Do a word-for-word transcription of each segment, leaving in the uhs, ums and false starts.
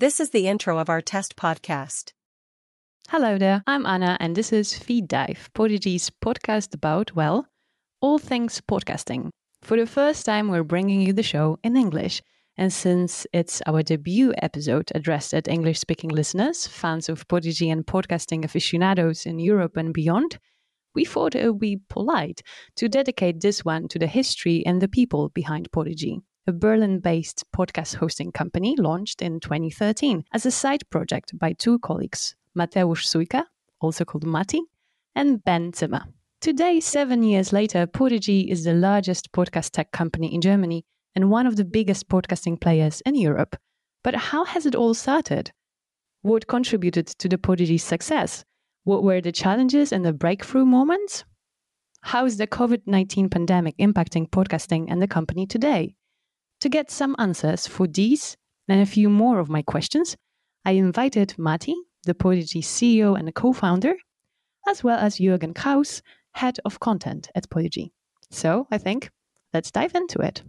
This is the intro of our test podcast. Hello there, I'm Anna and this is Feed Dive, Podigy's podcast about, well, all things podcasting. For the first time we're bringing you the show in English, and since it's our debut episode addressed at English-speaking listeners, fans of Podigy and podcasting aficionados in Europe and beyond, we thought it would be polite to dedicate this one to the history and the people behind Podigy, a Berlin-based podcast hosting company launched in twenty thirteen as a side project by two colleagues, Mateusz Sujka, also called Mati, and Ben Zimmer. Today, seven years later, Podigy is the largest podcast tech company in Germany and one of the biggest podcasting players in Europe. But how has it all started? What contributed to the Podigy's success? What were the challenges and the breakthrough moments? How is the covid nineteen pandemic impacting podcasting and the company today? To get some answers for these and a few more of my questions, I invited Mati, the Podigy C E O and co-founder, as well as Jürgen Kraus, head of content at Podigy. So I think let's dive into it.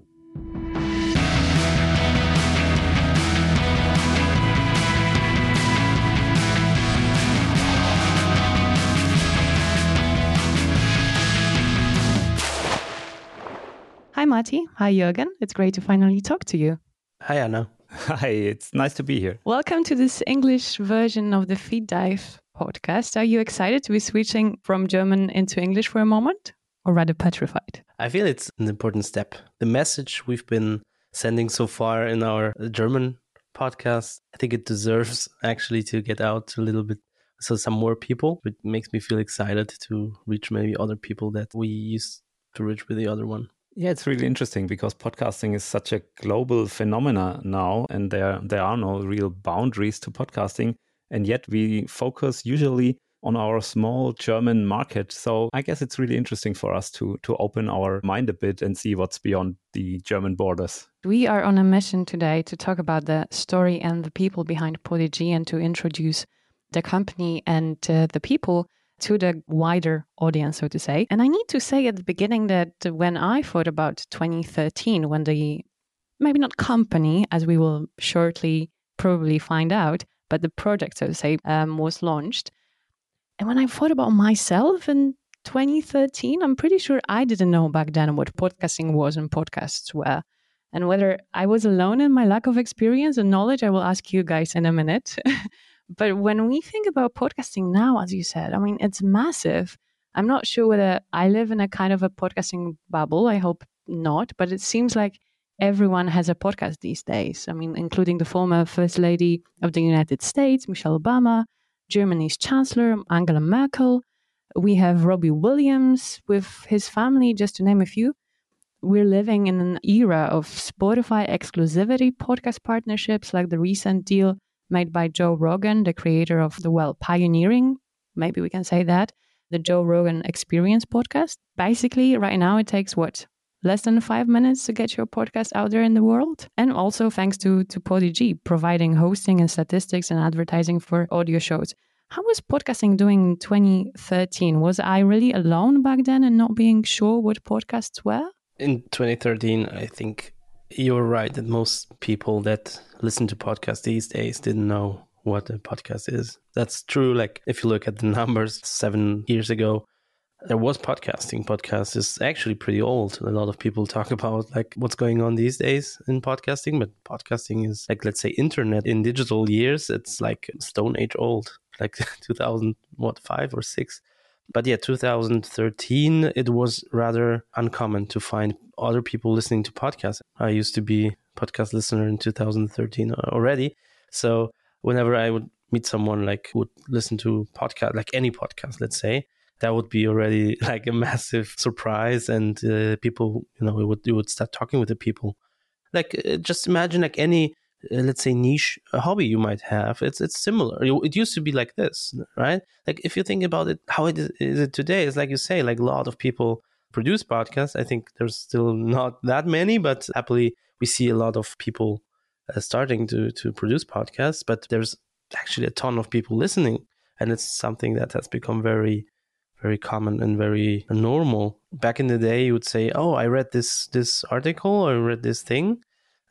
Hi Mati, hi Jürgen. It's great to finally talk to you. Hi Anna. Hi, it's nice to be here. Welcome to this English version of the Feed Dive podcast. Are you excited to be switching from German into English for a moment, or rather petrified? I feel it's an important step. The message we've been sending so far in our German podcast, I think it deserves actually to get out to a little bit, so some more people. It makes me feel excited to reach maybe other people that we used to reach with the other one. Yeah, it's really interesting because podcasting is such a global phenomena now, and there there are no real boundaries to podcasting, and yet we focus usually on our small German market. So I guess it's really interesting for us to to open our mind a bit and see what's beyond the German borders. We are on a mission today to talk about the story and the people behind Podigy and to introduce the company and uh, the people to the wider audience, so to say. And I need to say at the beginning that when I thought about twenty thirteen, when the, maybe not company, as we will shortly probably find out, but the project, so to say, um, was launched. And when I thought about myself in twenty thirteen, I'm pretty sure I didn't know back then what podcasting was and podcasts were. And whether I was alone in my lack of experience and knowledge, I will ask you guys in a minute. But when we think about podcasting now, as you said, I mean, it's massive. I'm not sure whether I live in a kind of a podcasting bubble. I hope not. But it seems like everyone has a podcast these days. I mean, including the former First Lady of the United States, Michelle Obama, Germany's Chancellor, Angela Merkel. We have Robbie Williams with his family, just to name a few. We're living in an era of Spotify exclusivity podcast partnerships, like the recent deal made by Joe Rogan, the creator of the, well, pioneering, maybe we can say that, the Joe Rogan Experience podcast. Basically, right now it takes, what, less than five minutes to get your podcast out there in the world? And also thanks to, to Podigy, providing hosting and statistics and advertising for audio shows. How was podcasting doing in twenty thirteen? Was I really alone back then and not being sure what podcasts were? In twenty thirteen, I think you're right that most people that listen to podcasts these days didn't know what a podcast is. That's true. Like if you look at the numbers, seven years ago, there was podcasting. Podcast is actually pretty old. A lot of people talk about like what's going on these days in podcasting, but podcasting is like, let's say internet in digital years. It's like Stone Age old, like two thousand, what, five or six. But yeah, two thousand thirteen, it was rather uncommon to find other people listening to podcasts. I used to be a podcast listener in two thousand thirteen already. So whenever I would meet someone like who would listen to podcast, like any podcast, let's say, that would be already like a massive surprise. And uh, people, you know, you would, you would start talking with the people. Like uh, just imagine like any Uh, let's say niche hobby you might have. It's it's similar. It used to be like this, right? Like if you think about it, how it is, is it today? It's like you say, like a lot of people produce podcasts. I think there's still not that many, but happily we see a lot of people uh, starting to to produce podcasts. But there's actually a ton of people listening, and it's something that has become very, very common and very normal. Back in the day, you would say, "Oh, I read this this article, or I read this thing."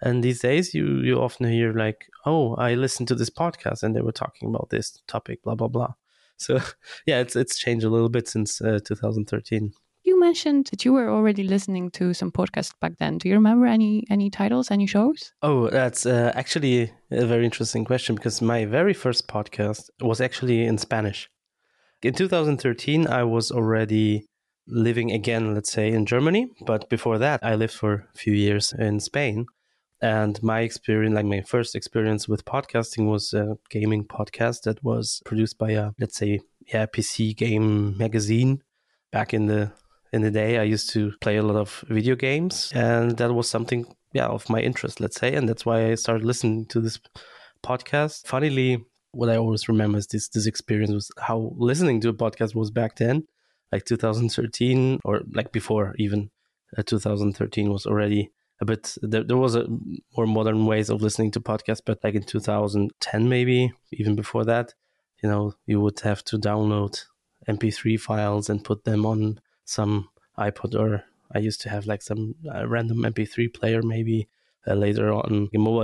And these days, you, you often hear like, oh, I listened to this podcast and they were talking about this topic, blah, blah, blah. So yeah, it's it's changed a little bit since uh, two thousand thirteen. You mentioned that you were already listening to some podcasts back then. Do you remember any any titles, any shows? Oh, that's uh, actually a very interesting question, because my very first podcast was actually in Spanish. In two thousand thirteen, I was already living again, let's say, in Germany. But before that, I lived for a few years in Spain. And my experience, like my first experience with podcasting, was a gaming podcast that was produced by a, let's say, yeah, P C game magazine. Back in the in the day, I used to play a lot of video games, and that was something, yeah, of my interest, let's say. And that's why I started listening to this podcast. Funnily, what I always remember is this this experience was how listening to a podcast was back then, like two thousand thirteen, or like before even uh, two thousand thirteen was already a bit, there, there was a more modern ways of listening to podcasts, but like in two thousand ten, maybe even before that, you know, you would have to download M P three files and put them on some iPod, or I used to have like some uh, random M P three player maybe uh, later on in mobile.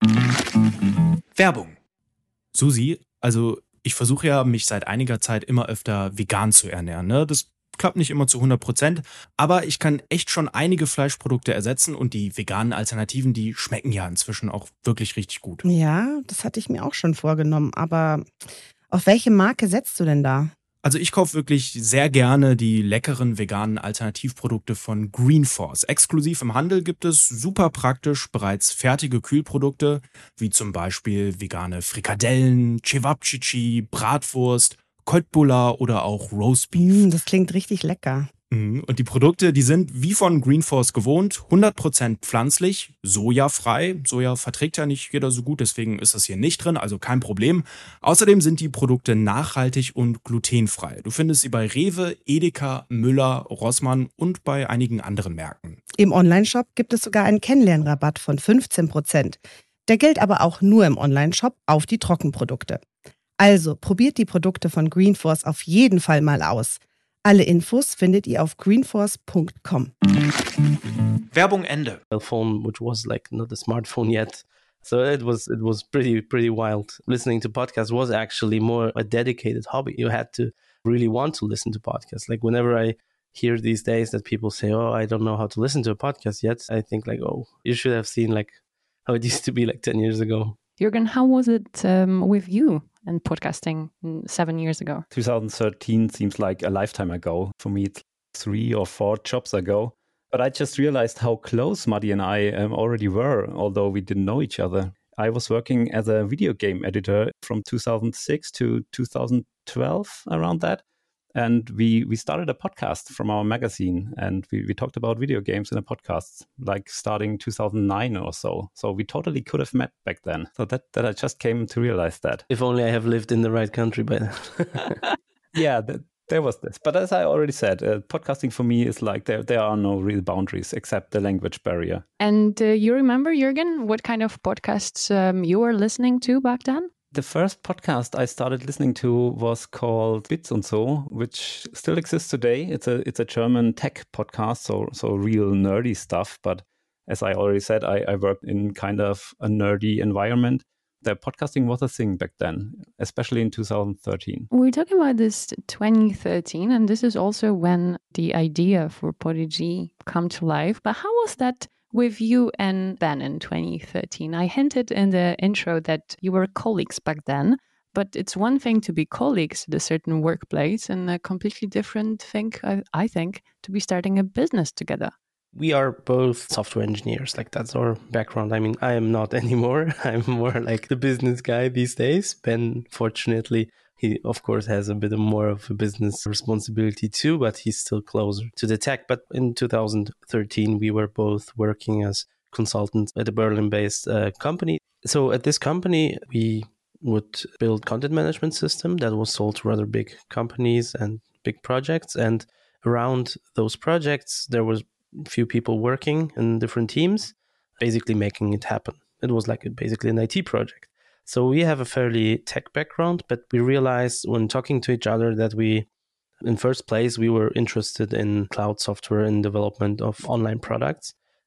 Werbung. Susi, also ich versuche ja, mich seit einiger Zeit immer öfter vegan zu ernähren. Ne? Das klappt nicht immer zu hundert Prozent, aber ich kann echt schon einige Fleischprodukte ersetzen und die veganen Alternativen, die schmecken ja inzwischen auch wirklich richtig gut. Ja, das hatte ich mir auch schon vorgenommen, aber auf welche Marke setzt du denn da? Also ich kaufe wirklich sehr gerne die leckeren veganen Alternativprodukte von Green Force. Exklusiv im Handel gibt es super praktisch bereits fertige Kühlprodukte, wie zum Beispiel vegane Frikadellen, Cevapcici, Bratwurst, Köttbullar oder auch Roastbeef. Mm, das klingt richtig lecker. Und die Produkte, die sind wie von Green Force gewohnt, hundert Prozent pflanzlich, sojafrei. Soja verträgt ja nicht jeder so gut, deswegen ist das hier nicht drin, also kein Problem. Außerdem sind die Produkte nachhaltig und glutenfrei. Du findest sie bei Rewe, Edeka, Müller, Rossmann und bei einigen anderen Märkten. Im Onlineshop gibt es sogar einen Kennenlernrabatt von fünfzehn Prozent. Der gilt aber auch nur im Onlineshop auf die Trockenprodukte. Also probiert die Produkte von Green Force auf jeden Fall mal aus. Alle Infos findet ihr auf greenforce Punkt com. Werbung Ende. Phone, which was like not a smartphone yet. So it was it was pretty pretty wild. Listening to podcasts was actually more a dedicated hobby. You had to really want to listen to podcasts. Like whenever I hear these days that people say, "Oh, I don't know how to listen to a podcast yet," I think like, "Oh, you should have seen like how it used to be like ten years ago." Jürgen, how was it um, with you and podcasting seven years ago? two thousand thirteen seems like a lifetime ago. For me, it's three or four jobs ago. But I just realized how close Muddy and I um, already were, although we didn't know each other. I was working as a video game editor from two thousand six to two thousand twelve, around that. And we, we started a podcast from our magazine, and we, we talked about video games in a podcast, like starting two thousand nine or so. So we totally could have met back then. So that, that I just came to realize that. If only I have lived in the right country by then. Yeah, that, there was this. But as I already said, uh, podcasting for me is like there, there are no real boundaries except the language barrier. And uh, you remember, Jürgen, what kind of podcasts um, you were listening to back then? The first podcast I started listening to was called Bits und so, which still exists today. It's a it's a German tech podcast, so so real nerdy stuff. But as I already said, I, I worked in kind of a nerdy environment. The podcasting was a thing back then, especially in two thousand thirteen. We're talking about this twenty thirteen, and this is also when the idea for Podigee come to life. But how was that with you and Ben in twenty thirteen? I hinted in the intro that you were colleagues back then, but it's one thing to be colleagues at a certain workplace and a completely different thing, I, I think, to be starting a business together. We are both software engineers, like that's our background. I mean, I am not anymore. I'm more like the business guy these days. Ben, fortunately, he of course has a bit more of a business responsibility too, but he's still closer to the tech. But in two thousand thirteen, we were both working as consultants at a Berlin-based uh, company. So at this company, we would build content management system that was sold to rather big companies and big projects. And around those projects, there was few people working in different teams, basically making it happen. It was like a, basically an I T project. So we have a fairly tech background, but we realized when talking to each other that we, in first place, we were interested in cloud software and development of online products.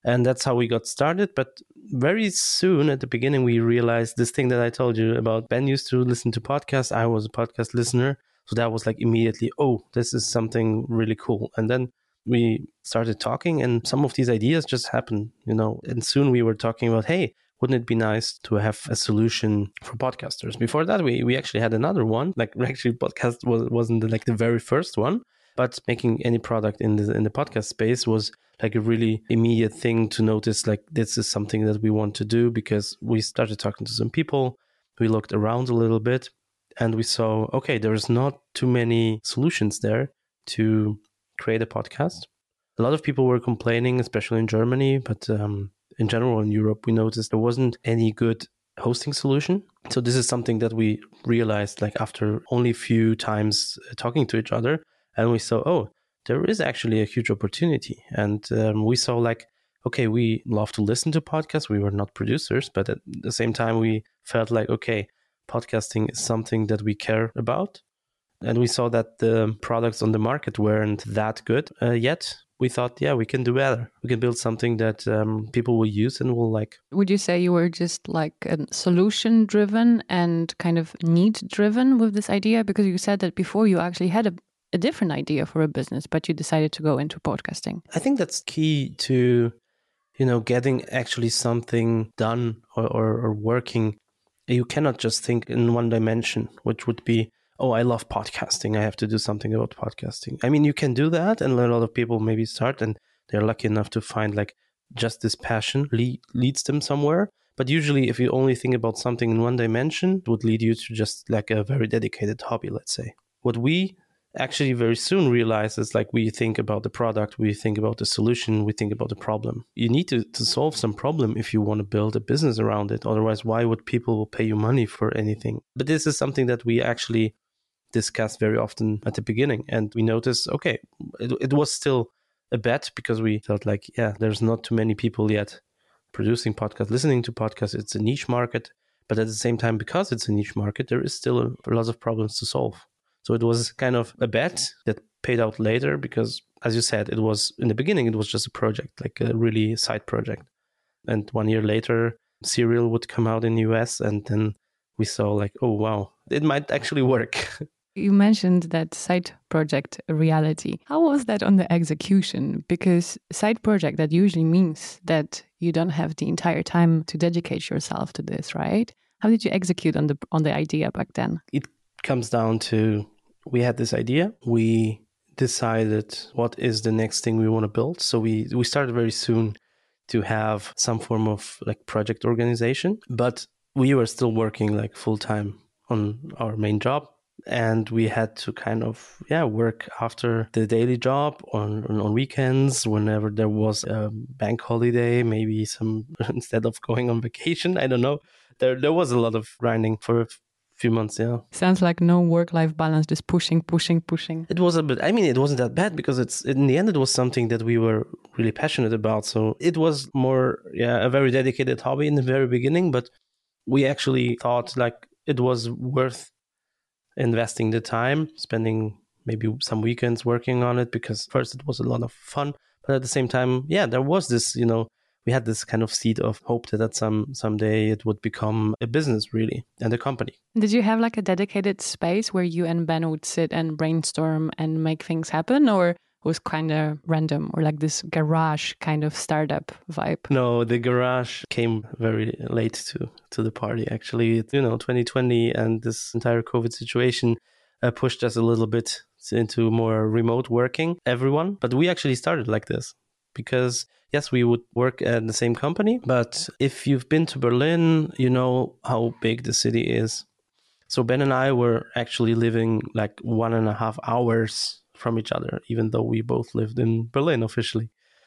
And that's how we got started. But very soon at the beginning, we realized this thing that I told you about. Ben used to listen to podcasts. I was a podcast listener. So that was like immediately, oh, this is something really cool. And then we started talking and some of these ideas just happened, you know, and soon we were talking about, hey, wouldn't it be nice to have a solution for podcasters? Before that, we, we actually had another one. Like actually podcast was, wasn't like the very first one, but making any product in the in the podcast space was like a really immediate thing to notice, like this is something that we want to do, because we started talking to some people. We looked around a little bit and we saw, okay, there's not too many solutions there to create a podcast. A lot of people were complaining, especially in Germany, but um, in general in Europe, we noticed there wasn't any good hosting solution. So this is something that we realized like after only a few times talking to each other, and we saw, oh, there is actually a huge opportunity. And um, we saw like, okay, we love to listen to podcasts. We were not producers, but at the same time, we felt like, okay, podcasting is something that we care about. And we saw that the products on the market weren't that good uh, yet. We thought, yeah, we can do better. We can build something that um, people will use and will like. Would you say you were just like solution driven and kind of need driven with this idea? Because you said that before you actually had a, a different idea for a business, but you decided to go into podcasting. I think that's key to, you know, getting actually something done or, or, or working. You cannot just think in one dimension, which would be, oh, I love podcasting, I have to do something about podcasting. I mean, you can do that, and a lot of people maybe start and they're lucky enough to find like just this passion lead, leads them somewhere. But usually if you only think about something in one dimension, it would lead you to just like a very dedicated hobby, let's say. What we actually very soon realize is like we think about the product, we think about the solution, we think about the problem. You need to, to solve some problem if you want to build a business around it. Otherwise, why would people pay you money for anything? But this is something that we actually discussed very often at the beginning. And we noticed, okay, it, it was still a bet because we felt like, yeah, there's not too many people yet producing podcasts, listening to podcasts. It's a niche market. But at the same time, because it's a niche market, there is still a, a lot of problems to solve. So it was kind of a bet that paid out later because, as you said, it was in the beginning, it was just a project, like a really side project. And one year later, Serial would come out in the U S, and then we saw like, oh, wow, it might actually work. You mentioned that side project reality. How was that on the execution? Because side project, that usually means that you don't have the entire time to dedicate yourself to this, right? How did you execute on the on the idea back then? It comes down to, we had this idea. We decided what is the next thing we want to build. So we, we started very soon to have some form of like project organization, but we were still working like full time on our main job. And we had to kind of, yeah, work after the daily job on, on weekends, whenever there was a bank holiday, maybe some, instead of going on vacation, I don't know. There, there was a lot of grinding for a few months, yeah. Sounds like no work-life balance, just pushing, pushing, pushing. It was a bit, I mean, it wasn't that bad because it's, in the end, it was something that we were really passionate about. So it was more, yeah, a very dedicated hobby in the very beginning, but we actually thought like it was worth investing the time, spending maybe some weekends working on it, because first it was a lot of fun, but at the same time, yeah, there was this, you know, we had this kind of seed of hope that at some someday it would become a business really and a company. Did you have like a dedicated space where you and Ben would sit and brainstorm and make things happen, or it was kind of random, or like this garage kind of startup vibe? No, the garage came very late to, to the party, actually. You know, twenty twenty and this entire COVID situation uh, pushed us a little bit into more remote working, everyone. But we actually started like this because, yes, we would work at the same company. But if you've been to Berlin, you know how big the city is. So Ben and I were actually living like one and a half hours from each other, even though we both lived in Berlin officially.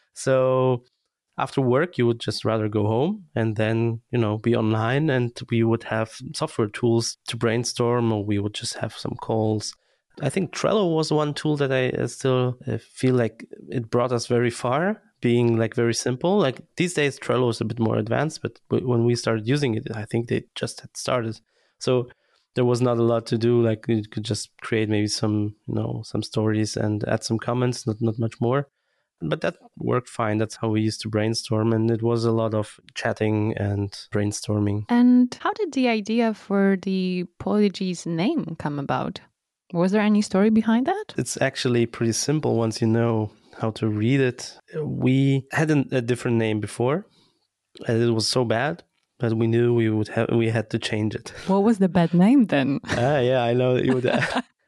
So after work, you would just rather go home and then, you know, be online, and we would have software tools to brainstorm, or we would just have some calls. I think Trello was one tool that I still feel like it brought us very far, being like very simple. Like these days, Trello is a bit more advanced, but when we started using it, I think they just had started. So there was not a lot to do. Like you could just create maybe some, you know, some stories and add some comments, not not much more. But that worked fine. That's how we used to brainstorm. And it was a lot of chatting and brainstorming. And how did the idea for the Podigy's name come about? Was there any story behind that? It's actually pretty simple once you know how to read it. We had an, a different name before, and it was so bad that we knew we would have we had to change it. What was the bad name then? ah, yeah, I know that you would.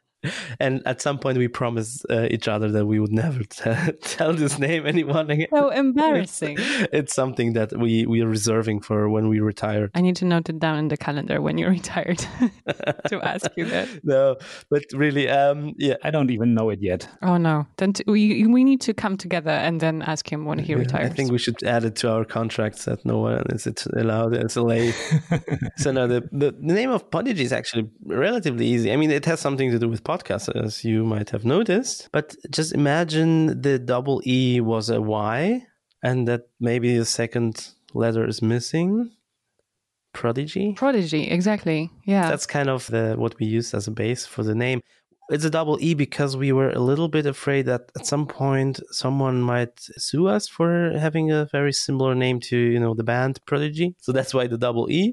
And at some point, we promised uh, each other that we would never t- tell this name anyone again. So embarrassing. It's something that we, we are reserving for when we retire. I need to note it down in the calendar when you're retired to ask you that. No, but really, um, yeah. I don't even know it yet. Oh, no. Then t- we we need to come together and then ask him when he Yeah, retires. I think we should add it to our contracts that no one is it allowed S L A. So no, the, the, the name of Podigy is actually relatively easy. I mean, it has something to do with podcasts, as you might have noticed. But just imagine the double E was a Y, and that maybe the second letter is missing. Prodigy. Prodigy, exactly. Yeah. That's kind of the what we used as a base for the name. It's a double E because we were a little bit afraid that at some point someone might sue us for having a very similar name to, you know, the band Prodigy. So that's why the double E.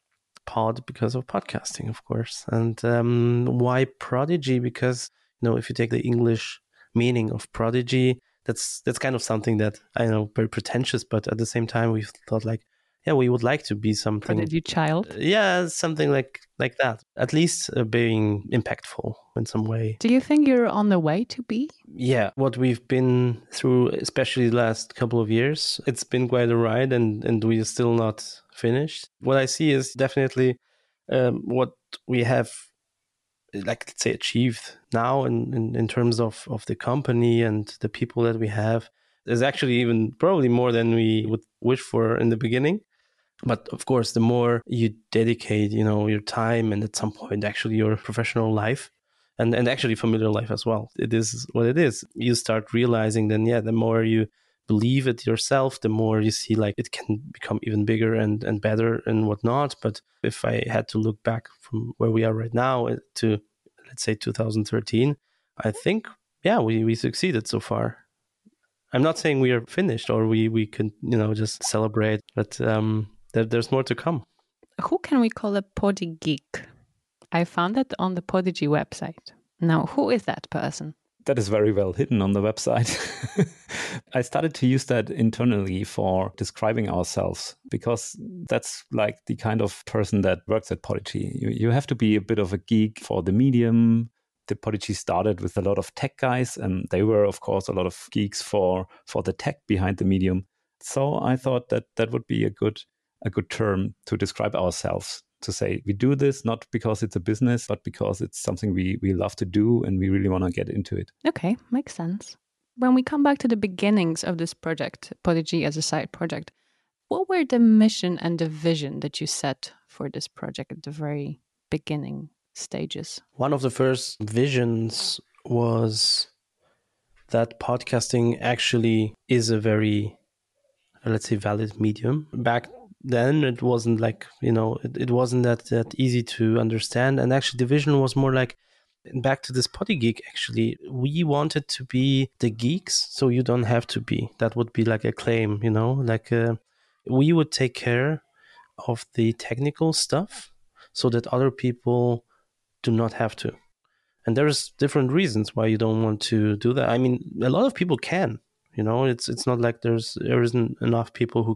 Pod because of podcasting, of course. And um, why Prodigy? Because, you know, if you take the English meaning of prodigy, that's that's kind of something that, I know, very pretentious, but at the same time we thought like, yeah, we would like to be something. Prodigy child. Yeah, something like like that. At least uh, being impactful in some way. Do you think you're on the way to be? Yeah, what we've been through, especially the last couple of years, it's been quite a ride, and, and we are still not finished. What I see is definitely um, what we have, like, let's say, achieved now in, in, in terms of, of the company and the people that we have. There's actually even probably more than we would wish for in the beginning. But of course, the more you dedicate, you know, your time and at some point actually your professional life and, and actually familiar life as well, it is what it is. You start realizing then, yeah, the more you believe it yourself, the more you see like it can become even bigger and, and better and whatnot. But if I had to look back from where we are right now to, let's say, two thousand thirteen, I think, yeah, we, we succeeded so far. I'm not saying we are finished or we, we can, you know, just celebrate, but um, there, there's more to come. Who can we call a Podi geek? I found that on the Podigy website. Now, who is that person? That is very well hidden on the website. I started to use that internally for describing ourselves because that's like the kind of person that works at Podigy. You, you have to be a bit of a geek for the medium. The Podigy started with a lot of tech guys, and they were, of course, a lot of geeks for, for the tech behind the medium. So I thought that that would be a good a good term to describe ourselves, to say we do this not because it's a business, but because it's something we, we love to do and we really want to get into it. Okay, makes sense. When we come back to the beginnings of this project, Podigy as a side project, what were the mission and the vision that you set for this project at the very beginning stages? One of the first visions was that podcasting actually is a very, let's say, valid medium. Back then, it wasn't like, you know, it, it wasn't that, that easy to understand. And actually, the vision was more like, back to this Podi Geek, actually, we wanted to be the geeks, so you don't have to be. That would be like a claim, you know, like uh, we would take care of the technical stuff so that other people do not have to. And there's different reasons why you don't want to do that. I mean, a lot of people can, you know, it's it's not like there's there isn't enough people who